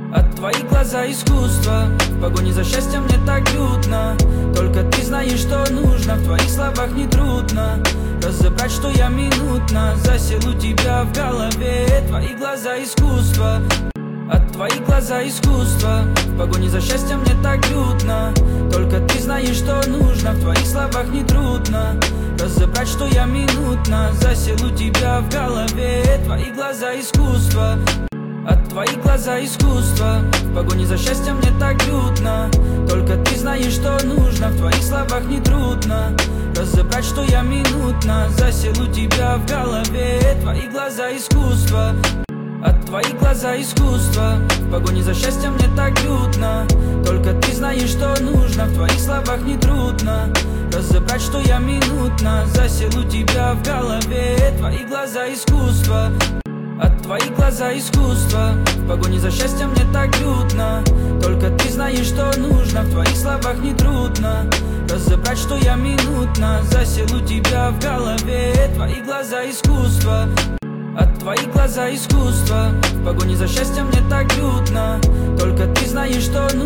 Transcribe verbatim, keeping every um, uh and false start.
От твоих глаза искусство, в погоне за счастьем мне так лютно. Только ты знаешь, что нужно, в твоих словах не трудно разобрать, что я минутно засел у тебя в голове. Твои глаза искусство, от твоих глаза искусство, в погоне за счастьем мне так лютно. Только ты знаешь, что нужно, в твоих словах не трудно разобрать, что я минутно засел у тебя в голове. Твои глаза искусство, от твоих глаза искусство, в погоне за счастьем мне так лютно. Только ты знаешь, что нужно, в твоих словах не трудно разобрать, что я минутно засел у тебя в голове. Твои глаза искусство, от твоих глаза искусство, в погоне за счастьем мне так лютно. Только ты знаешь, что нужно, в твоих словах не трудно разобрать, что я минутно засел у тебя в голове. Твои глаза искусство, от твоих глаза искусство, в погоне за счастьем мне так лютно. Только ты знаешь, что нужно, в твоих словах не трудно разобрать, что я минутно засел у тебя в голове. Твои глаза искусство, от твоих глаза искусство, в погоне за счастьем мне так лютно. Только ты знаешь, что нужно.